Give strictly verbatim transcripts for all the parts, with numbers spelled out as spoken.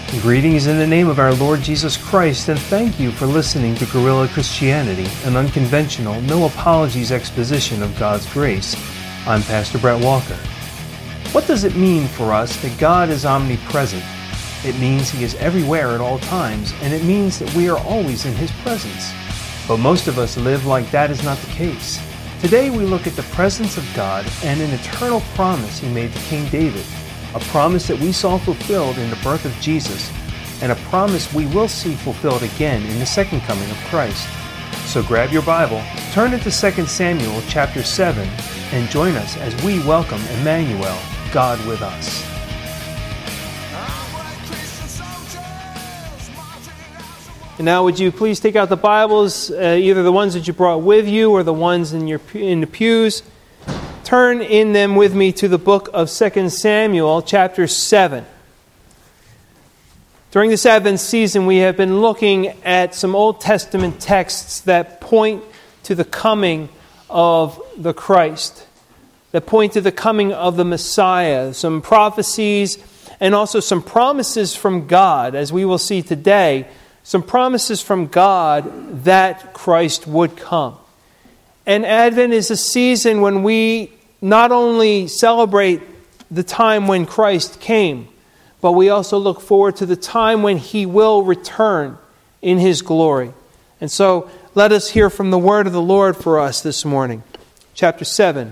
Greetings in the name of our Lord Jesus Christ, and thank you for listening to Guerrilla Christianity, an unconventional, no apologies exposition of God's grace. I'm Pastor Brett Walker. What does it mean for us that God is omnipresent? It means He is everywhere at all times, and it means that we are always in His presence. But most of us live like that is not the case. Today we look at the presence of God and an eternal promise He made to King David. A promise that we saw fulfilled in the birth of Jesus, and a promise we will see fulfilled again in the second coming of Christ. So grab your Bible, turn it to Second Samuel chapter seven, and join us as we welcome Emmanuel, God with us. And now would you please take out the Bibles, uh, either the ones that you brought with you or the ones in your in the pews. Turn in them with me to the book of Second Samuel, chapter seven. During this Advent season, we have been looking at some Old Testament texts that point to the coming of the Christ, that point to the coming of the Messiah, some prophecies and also some promises from God, as we will see today, some promises from God that Christ would come. And Advent is a season when we not only celebrate the time when Christ came, but we also look forward to the time when He will return in His glory. And so let us hear from the word of the Lord for us this morning. Chapter seven.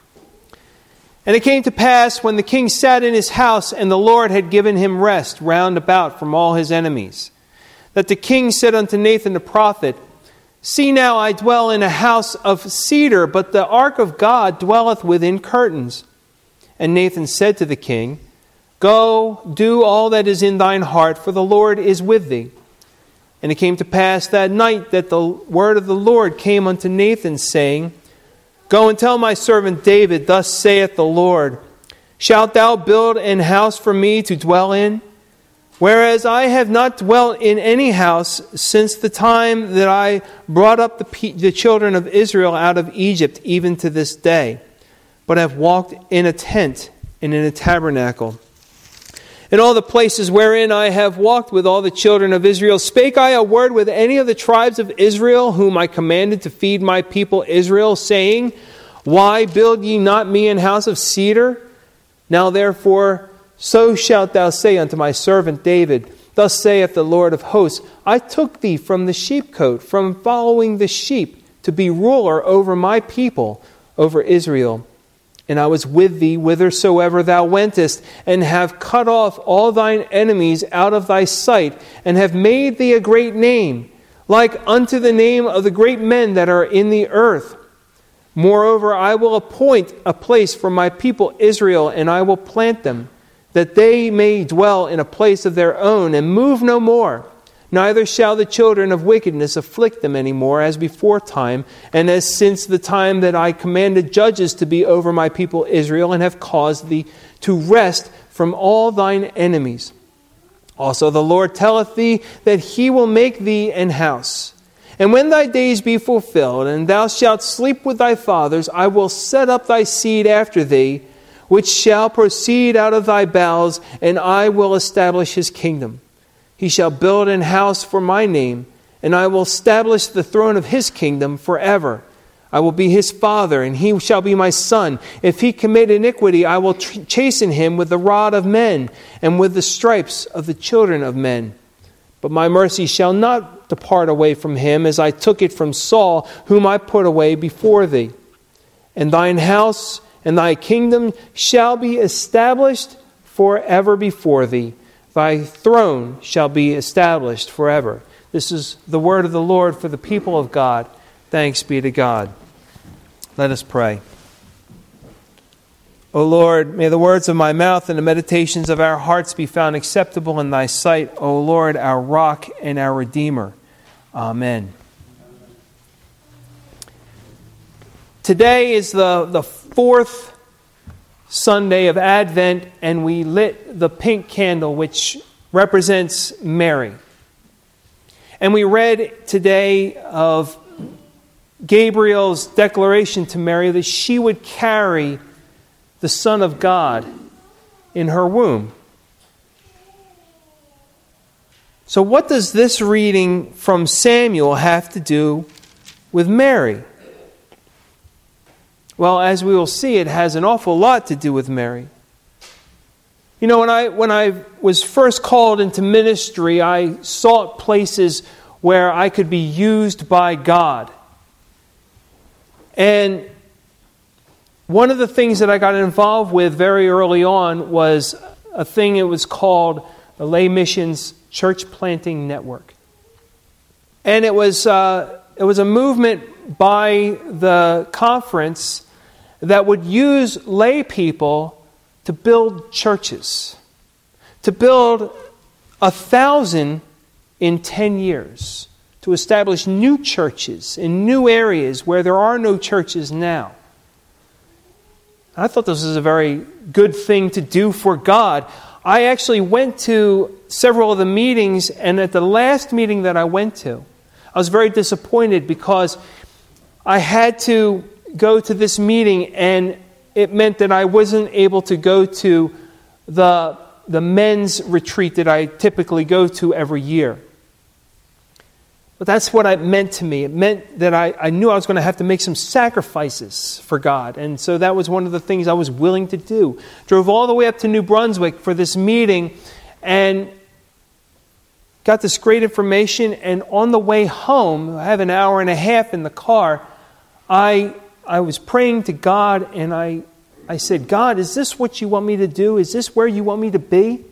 And it came to pass when the king sat in his house and the Lord had given him rest round about from all his enemies, that the king said unto Nathan the prophet, See now, I dwell in a house of cedar, but the ark of God dwelleth within curtains. And Nathan said to the king, Go, do all that is in thine heart, for the Lord is with thee. And it came to pass that night that the word of the Lord came unto Nathan, saying, Go and tell my servant David, Thus saith the Lord, Shalt thou build an house for me to dwell in? Whereas I have not dwelt in any house since the time that I brought up the, pe- the children of Israel out of Egypt, even to this day, but have walked in a tent and in a tabernacle. In all the places wherein I have walked with all the children of Israel, spake I a word with any of the tribes of Israel, whom I commanded to feed my people Israel, saying, Why build ye not me an house of cedar? Now therefore, so shalt thou say unto my servant David, Thus saith the Lord of hosts, I took thee from the sheepcote, from following the sheep, to be ruler over my people, over Israel. And I was with thee whithersoever thou wentest, and have cut off all thine enemies out of thy sight, and have made thee a great name, like unto the name of the great men that are in the earth. Moreover, I will appoint a place for my people Israel, and I will plant them, that they may dwell in a place of their own, and move no more. Neither shall the children of wickedness afflict them any more, as before time, and as since the time that I commanded judges to be over my people Israel, and have caused thee to rest from all thine enemies. Also the Lord telleth thee that He will make thee an house. And when thy days be fulfilled, and thou shalt sleep with thy fathers, I will set up thy seed after thee, which shall proceed out of thy bowels, and I will establish his kingdom. He shall build an house for my name, and I will establish the throne of his kingdom forever. I will be his father, and he shall be my son. If he commit iniquity, I will ch- chasten him with the rod of men, and with the stripes of the children of men. But my mercy shall not depart away from him, as I took it from Saul, whom I put away before thee. And thine house and thy kingdom shall be established forever before thee. Thy throne shall be established forever. This is the word of the Lord for the people of God. Thanks be to God. Let us pray. O Lord, may the words of my mouth and the meditations of our hearts be found acceptable in thy sight, O Lord, our rock and our Redeemer. Amen. Today is the, the fourth Sunday of Advent, and we lit the pink candle, which represents Mary. And we read today of Gabriel's declaration to Mary that she would carry the Son of God in her womb. So what does this reading from Samuel have to do with Mary? Well, as we will see, it has an awful lot to do with Mary. You know, when I when I was first called into ministry, I sought places where I could be used by God. And one of the things that I got involved with very early on was a thing that was called the Lay Missions Church Planting Network. And it was uh, it was a movement by the conference that would use lay people to build churches, to build a thousand in ten years, to establish new churches in new areas where there are no churches now. I thought this was a very good thing to do for God. I actually went to several of the meetings, and at the last meeting that I went to, I was very disappointed because I had to go to this meeting, and it meant that I wasn't able to go to the, the men's retreat that I typically go to every year. But that's what it meant to me. It meant that I, I knew I was going to have to make some sacrifices for God. And so that was one of the things I was willing to do. Drove all the way up to New Brunswick for this meeting and got this great information. And on the way home, I have an hour and a half in the car, I I was praying to God, and I, I said, God, is this what you want me to do? Is this where you want me to be?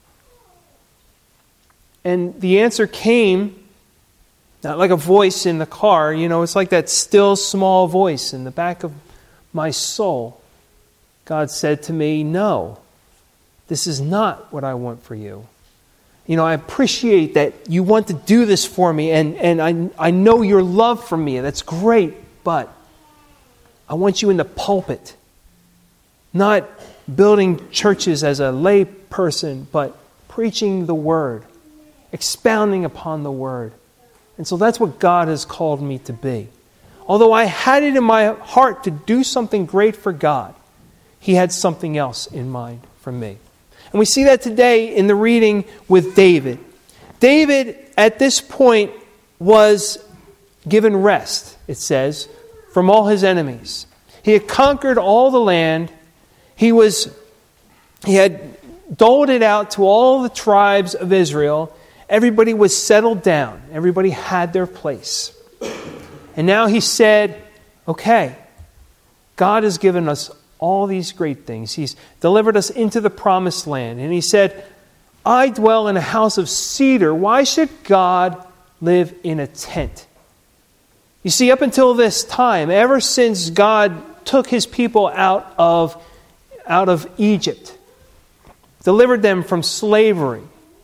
And the answer came, not like a voice in the car, you know, it's like that still small voice in the back of my soul. God said to me, no, this is not what I want for you. You know, I appreciate that you want to do this for me, and, and I, I know your love for me, and that's great, but I want you in the pulpit, not building churches as a lay person, but preaching the Word, expounding upon the Word. And so that's what God has called me to be. Although I had it in my heart to do something great for God, He had something else in mind for me. And we see that today in the reading with David. David, at this point, was given rest, it says, from all his enemies. He had conquered all the land. He was, he had doled it out to all the tribes of Israel. Everybody was settled down. Everybody had their place. And now he said, okay, God has given us all these great things. He's delivered us into the promised land. And he said, I dwell in a house of cedar. Why should God live in a tent? You see, up until this time, ever since God took His people out of, out of Egypt, delivered them from slavery,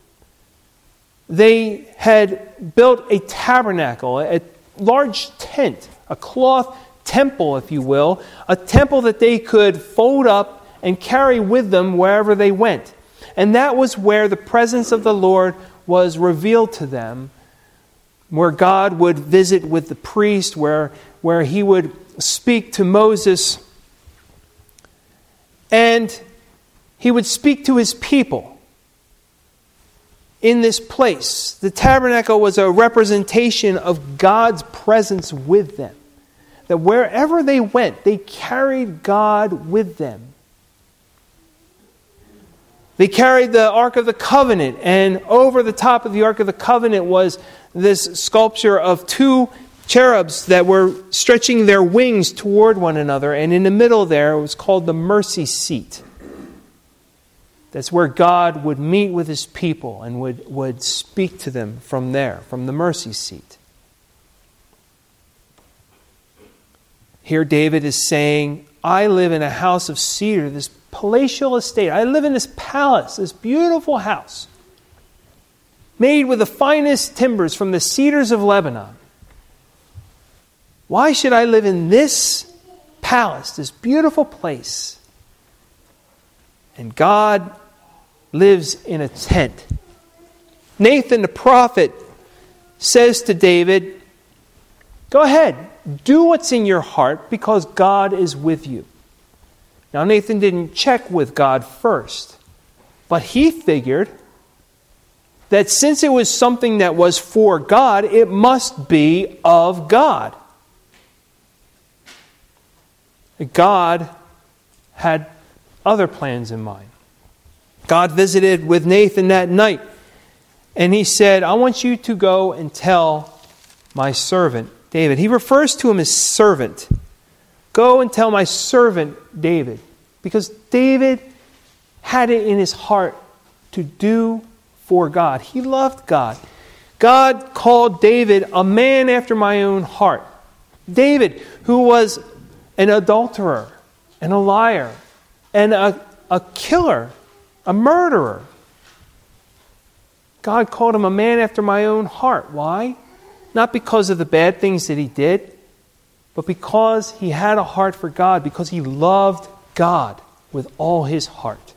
they had built a tabernacle, a large tent, a cloth temple, if you will, a temple that they could fold up and carry with them wherever they went. And that was where the presence of the Lord was revealed to them, where God would visit with the priest, where, where He would speak to Moses, and He would speak to His people in this place. The tabernacle was a representation of God's presence with them. That wherever they went, they carried God with them. They carried the Ark of the Covenant, and over the top of the Ark of the Covenant was this sculpture of two cherubs that were stretching their wings toward one another, and in the middle there it was called the mercy seat. That's where God would meet with His people and would, would speak to them from there, from the mercy seat. Here David is saying, I live in a house of cedar, this palatial estate. I live in this palace, this beautiful house, made with the finest timbers from the cedars of Lebanon. Why should I live in this palace, this beautiful place? And God lives in a tent. Nathan the prophet says to David, go ahead, do what's in your heart because God is with you. Now Nathan didn't check with God first, but he figured, that since it was something that was for God, it must be of God. God had other plans in mind. God visited with Nathan that night, and he said, I want you to go and tell my servant David. He refers to him as servant. Go and tell my servant David. Because David had it in his heart to do for God. He loved God. God called David a man after my own heart. David, who was an adulterer and a liar and a, a killer, a murderer. God called him a man after my own heart. Why? Not because of the bad things that he did, but because he had a heart for God, because he loved God with all his heart.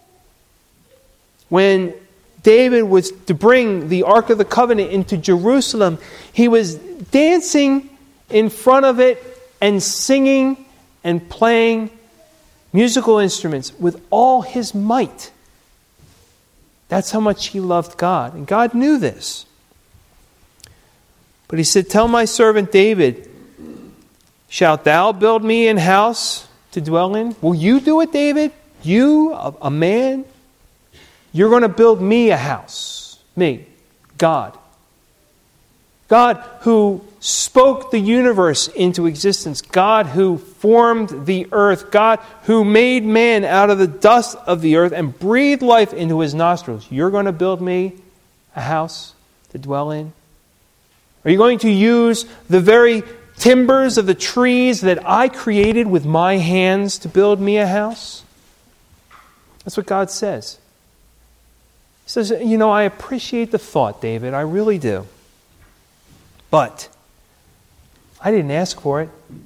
When David was to bring the Ark of the Covenant into Jerusalem, he was dancing in front of it and singing and playing musical instruments with all his might. That's how much he loved God. And God knew this. But he said, tell my servant David, shalt thou build me an house to dwell in? Will you do it, David? You, a, a man? You're going to build me a house. Me, God. God who spoke the universe into existence. God who formed the earth. God who made man out of the dust of the earth and breathed life into his nostrils. You're going to build me a house to dwell in? Are you going to use the very timbers of the trees that I created with my hands to build me a house? That's what God says. He says, you know, I appreciate the thought, David. I really do. But I didn't ask for it.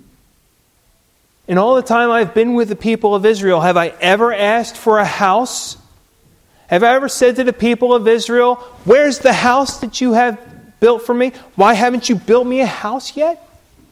In all the time I've been with the people of Israel, have I ever asked for a house? Have I ever said to the people of Israel, where's the house that you have built for me? Why haven't you built me a house yet?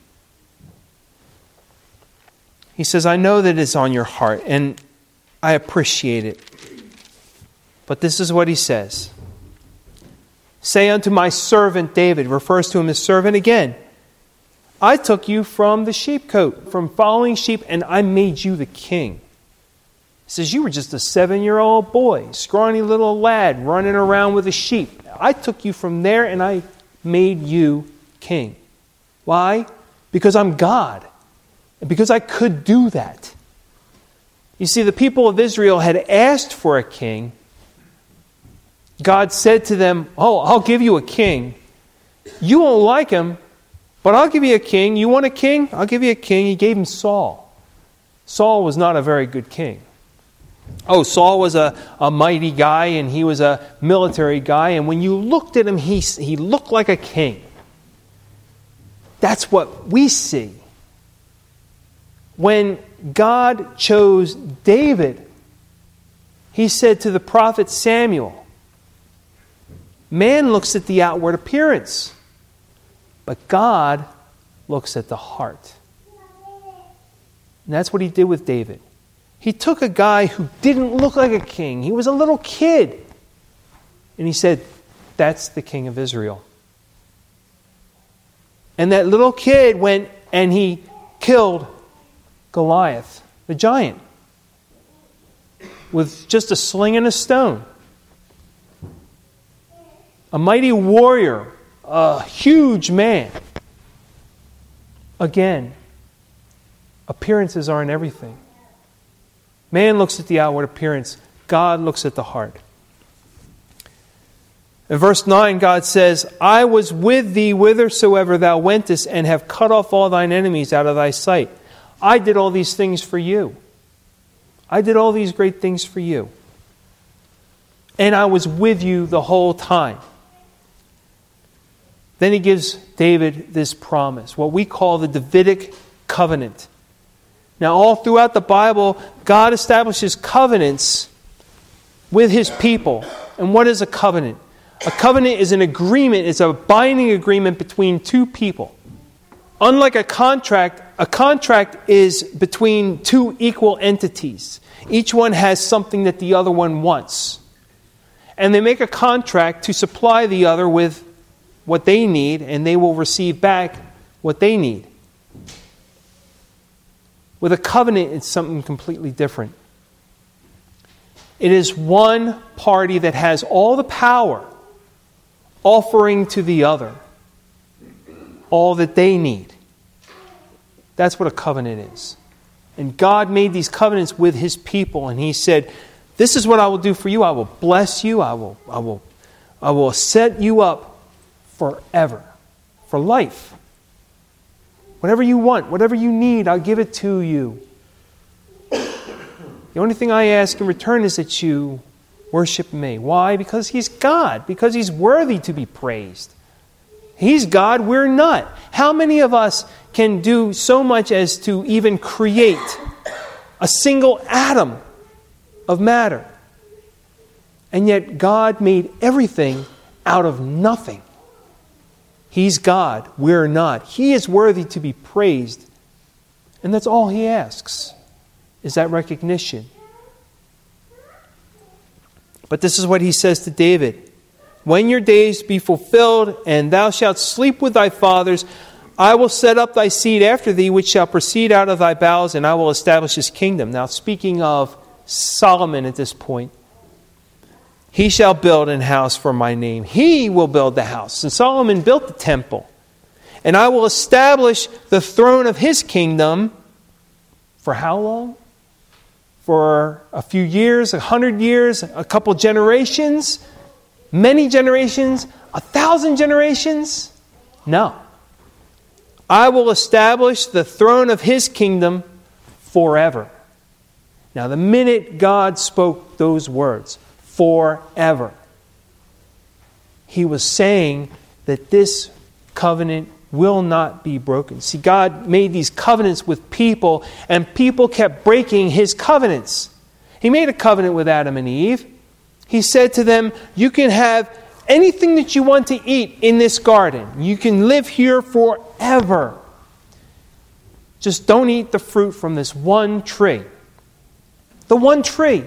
He says, I know that it's on your heart, and I appreciate it. But this is what he says. Say unto my servant David, refers to him as servant again, I took you from the sheepcote, from following sheep, and I made you the king. He says, you were just a seven-year-old boy, scrawny little lad running around with a sheep. I took you from there and I made you king. Why? Because I'm God. And because I could do that. You see, the people of Israel had asked for a king. God said to them, oh, I'll give you a king. You won't like him, but I'll give you a king. You want a king? I'll give you a king. He gave him Saul. Saul was not a very good king. Oh, Saul was a, a mighty guy, and he was a military guy, and when you looked at him, he, he looked like a king. That's what we see. When God chose David, he said to the prophet Samuel, man looks at the outward appearance, but God looks at the heart. And that's what he did with David. He took a guy who didn't look like a king. He was a little kid. And he said, that's the king of Israel. And that little kid went and he killed Goliath, the giant, with just a sling and a stone. A mighty warrior, a huge man. Again, appearances aren't everything. Man looks at the outward appearance. God looks at the heart. In verse nine, God says, I was with thee whithersoever thou wentest, and have cut off all thine enemies out of thy sight. I did all these things for you. I did all these great things for you. And I was with you the whole time. Then he gives David this promise, what we call the Davidic covenant. Now, all throughout the Bible, God establishes covenants with his people. And what is a covenant? A covenant is an agreement, it's a binding agreement between two people. Unlike a contract, a contract is between two equal entities. Each one has something that the other one wants. And they make a contract to supply the other with what they need, and they will receive back what they need. With a covenant, it's something completely different. It is one party that has all the power, offering to the other all that they need. That's what a covenant is. And God made these covenants with His people, and He said, this is what I will do for you. I will bless you. I will, I will, I will set you up forever, for life. Whatever you want, whatever you need, I'll give it to you. The only thing I ask in return is that you worship me. Why? Because He's God. Because He's worthy to be praised. He's God, we're not. How many of us can do so much as to even create a single atom of matter? And yet God made everything out of nothing. He's God, we're not. He is worthy to be praised. And that's all He asks, is that recognition. But this is what He says to David. When your days be fulfilled, and thou shalt sleep with thy fathers, I will set up thy seed after thee, which shall proceed out of thy bowels, and I will establish his kingdom. Now, speaking of Solomon at this point, he shall build an house for my name. He will build the house. And Solomon built the temple. And I will establish the throne of his kingdom for how long? For a few years, a hundred years, a couple generations, many generations, a thousand generations? No. I will establish the throne of his kingdom forever. Now, the minute God spoke those words, forever, He was saying that this covenant will not be broken. See, God made these covenants with people, and people kept breaking His covenants. He made a covenant with Adam and Eve. He said to them, you can have anything that you want to eat in this garden. You can live here forever. Just don't eat the fruit from this one tree. The one tree.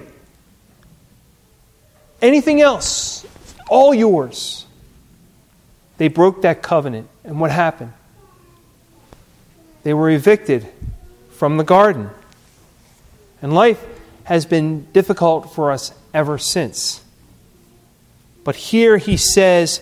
Anything else, all yours. They broke that covenant. And what happened? They were evicted from the garden. And life has been difficult for us ever since. But here He says,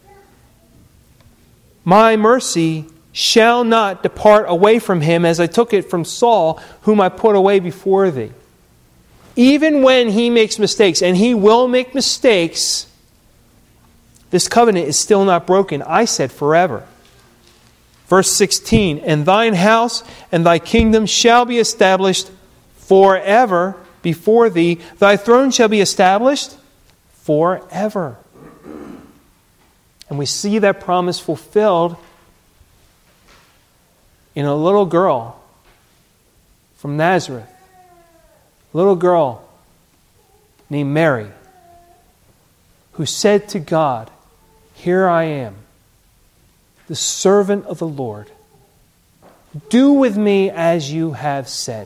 my mercy shall not depart away from him as I took it from Saul, whom I put away before thee. Even when he makes mistakes, and he will make mistakes, this covenant is still not broken. I said forever. Verse sixteen, and thine house and thy kingdom shall be established forever before thee. Thy throne shall be established forever. And we see that promise fulfilled in a little girl from Nazareth. A little girl named Mary, who said to God, here I am, the servant of the Lord. Do with me as you have said.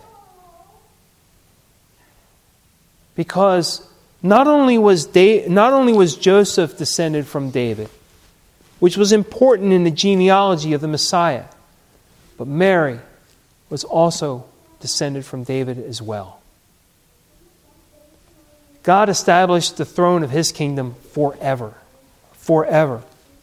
Because not only was da- not only was Joseph descended from David, which was important in the genealogy of the Messiah, but Mary was also descended from David as well. God established the throne of His kingdom forever. Forever.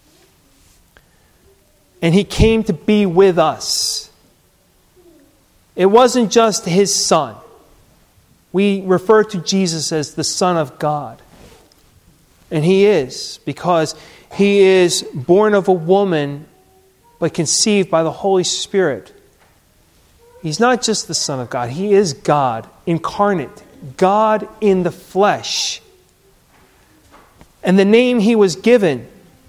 And He came to be with us. It wasn't just His Son. We refer to Jesus as the Son of God. And He is, because He is born of a woman, but conceived by the Holy Spirit. He's not just the Son of God. He is God incarnate. God in the flesh. And the name He was given,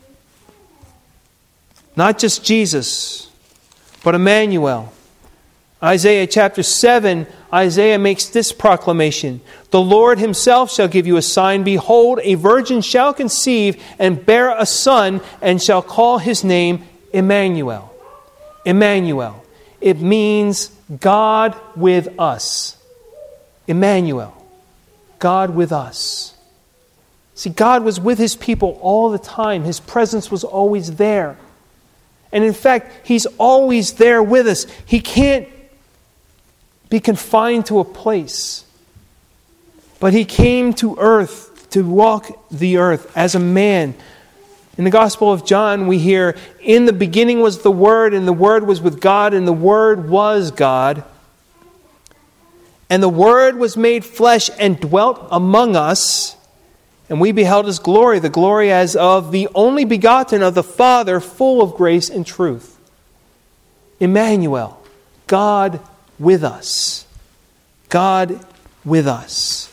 not just Jesus, but Emmanuel. Isaiah chapter seven, Isaiah makes this proclamation. The Lord Himself shall give you a sign. Behold, a virgin shall conceive and bear a son, and shall call his name Emmanuel. Emmanuel. It means God with us. Emmanuel. God with us. See, God was with his people all the time. His presence was always there. And in fact, he's always there with us. He can't be confined to a place. But he came to earth to walk the earth as a man. In the Gospel of John, we hear, "In the beginning was the Word, and the Word was with God, and the Word was God. And the Word was made flesh and dwelt among us, and we beheld his glory, the glory as of the only begotten of the Father, full of grace and truth." Emmanuel, God with us. God with us.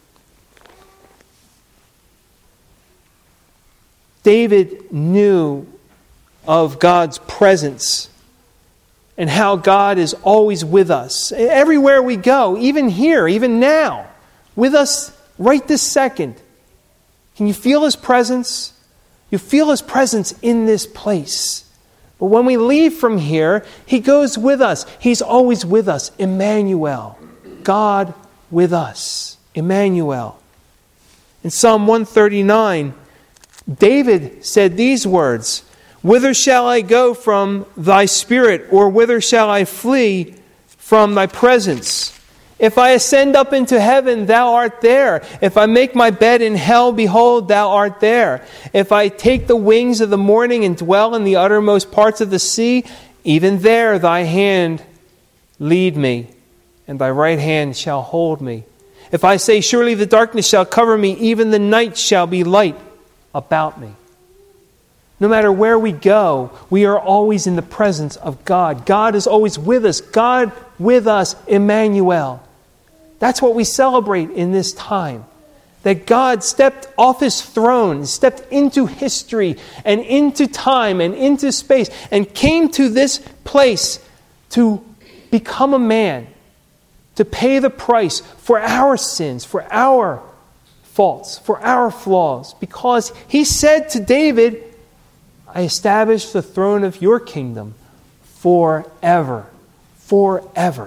David knew of God's presence and how God is always with us. Everywhere we go, even here, even now, with us right this second. Can you feel his presence? You feel his presence in this place. But when we leave from here, he goes with us. He's always with us. Emmanuel. God with us. Emmanuel. In Psalm one thirty-nine, David said these words, "Whither shall I go from thy spirit, or whither shall I flee from thy presence? If I ascend up into heaven, thou art there. If I make my bed in hell, behold, thou art there. If I take the wings of the morning and dwell in the uttermost parts of the sea, even there thy hand lead me, and thy right hand shall hold me. If I say, surely the darkness shall cover me, even the night shall be light about me." No matter where we go, we are always in the presence of God. God is always with us. God with us, Emmanuel. That's what we celebrate in this time. That God stepped off his throne, stepped into history and into time and into space and came to this place to become a man, to pay the price for our sins, for our faults, for our flaws, because he said to David, "I establish the throne of your kingdom forever." Forever.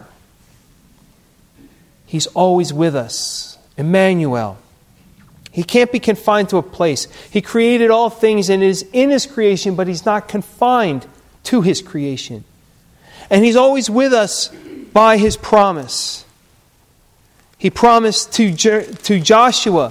He's always with us. Emmanuel. He can't be confined to a place. He created all things and is in his creation, but he's not confined to his creation. And he's always with us by his promise. He promised to, to Joshua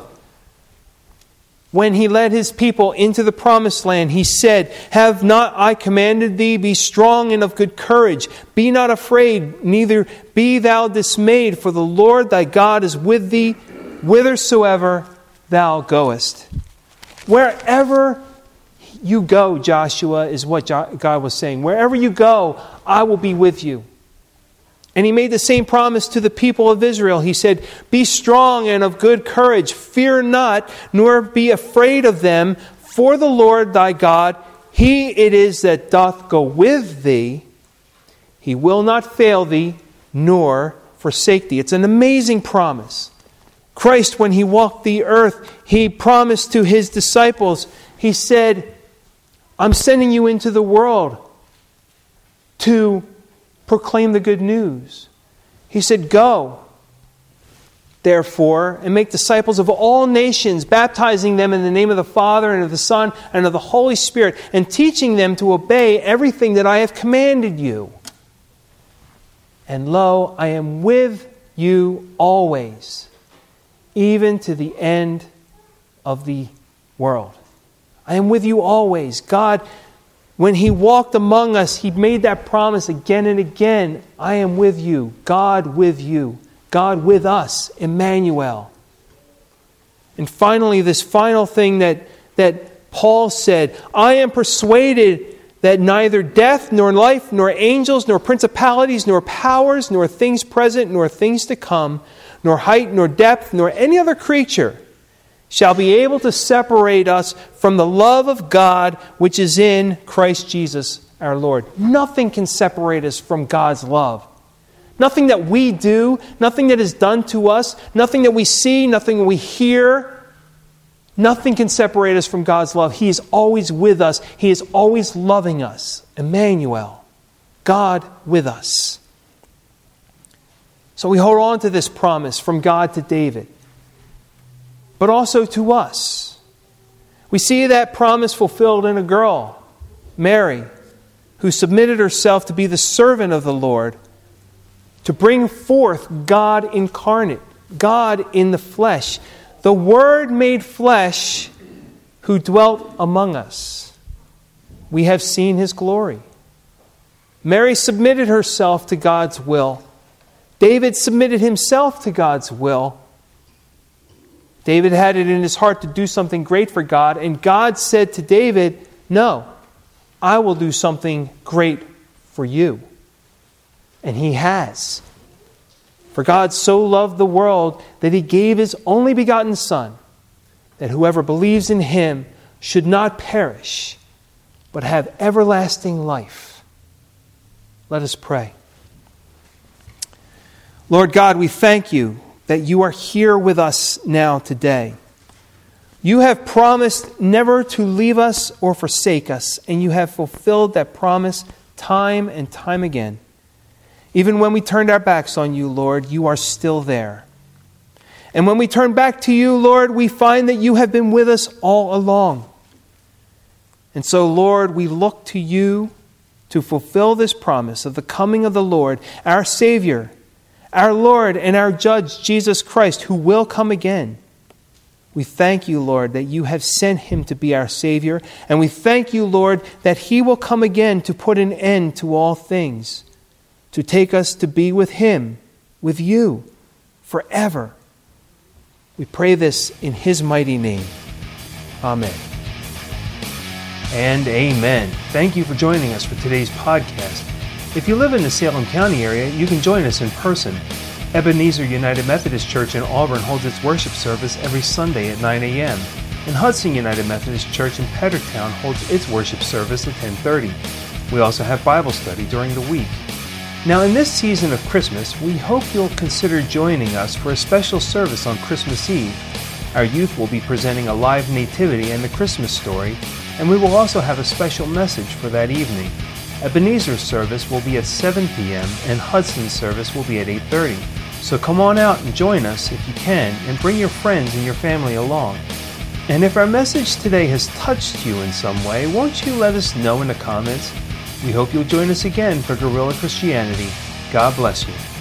when he led his people into the promised land. He said, "Have not I commanded thee? Be strong and of good courage. Be not afraid, neither be thou dismayed, for the Lord thy God is with thee whithersoever thou goest." Wherever you go, Joshua, is what God was saying. Wherever you go, I will be with you. And he made the same promise to the people of Israel. He said, "Be strong and of good courage. Fear not, nor be afraid of them. For the Lord thy God, he it is that doth go with thee. He will not fail thee, nor forsake thee." It's an amazing promise. Christ, when he walked the earth, he promised to his disciples, he said, "I'm sending you into the world to proclaim the good news." He said, "Go, therefore, and make disciples of all nations, baptizing them in the name of the Father and of the Son and of the Holy Spirit, and teaching them to obey everything that I have commanded you. And lo, I am with you always, even to the end of the world." I am with you always. God, when he walked among us, he made that promise again and again. I am with you. God with you. God with us. Emmanuel. And finally, this final thing that, that Paul said, "I am persuaded that neither death, nor life, nor angels, nor principalities, nor powers, nor things present, nor things to come, nor height, nor depth, nor any other creature shall be able to separate us from the love of God which is in Christ Jesus our Lord." Nothing can separate us from God's love. Nothing that we do, nothing that is done to us, nothing that we see, nothing we hear, nothing can separate us from God's love. He is always with us. He is always loving us. Emmanuel, God with us. So we hold on to this promise from God to David, but also to us. We see that promise fulfilled in a girl, Mary, who submitted herself to be the servant of the Lord, to bring forth God incarnate, God in the flesh, the Word made flesh who dwelt among us. We have seen His glory. Mary submitted herself to God's will. David submitted himself to God's will. David had it in his heart to do something great for God, and God said to David, "No, I will do something great for you." And He has. For God so loved the world that He gave His only begotten Son, that whoever believes in Him should not perish, but have everlasting life. Let us pray. Lord God, we thank You that You are here with us now today. You have promised never to leave us or forsake us, and You have fulfilled that promise time and time again. Even when we turned our backs on You, Lord, You are still there. And when we turn back to You, Lord, we find that You have been with us all along. And so, Lord, we look to You to fulfill this promise of the coming of the Lord, our Savior, our Lord and our Judge, Jesus Christ, who will come again. We thank You, Lord, that You have sent Him to be our Savior. And we thank You, Lord, that He will come again to put an end to all things, to take us to be with Him, with You, forever. We pray this in His mighty name. Amen. And amen. Thank you for joining us for today's podcast. If you live in the Salem County area, you can join us in person. Ebenezer United Methodist Church in Auburn holds its worship service every Sunday at nine a.m. And Hudson United Methodist Church in Pedricktown holds its worship service at ten thirty. We also have Bible study during the week. Now, in this season of Christmas, we hope you'll consider joining us for a special service on Christmas Eve. Our youth will be presenting a live nativity and the Christmas story, and we will also have a special message for that evening. Ebenezer's service will be at seven p.m. and Hudson's service will be at eight thirty. So come on out and join us if you can, and bring your friends and your family along. And if our message today has touched you in some way, won't you let us know in the comments? We hope you'll join us again for Guerrilla Christianity. God bless you.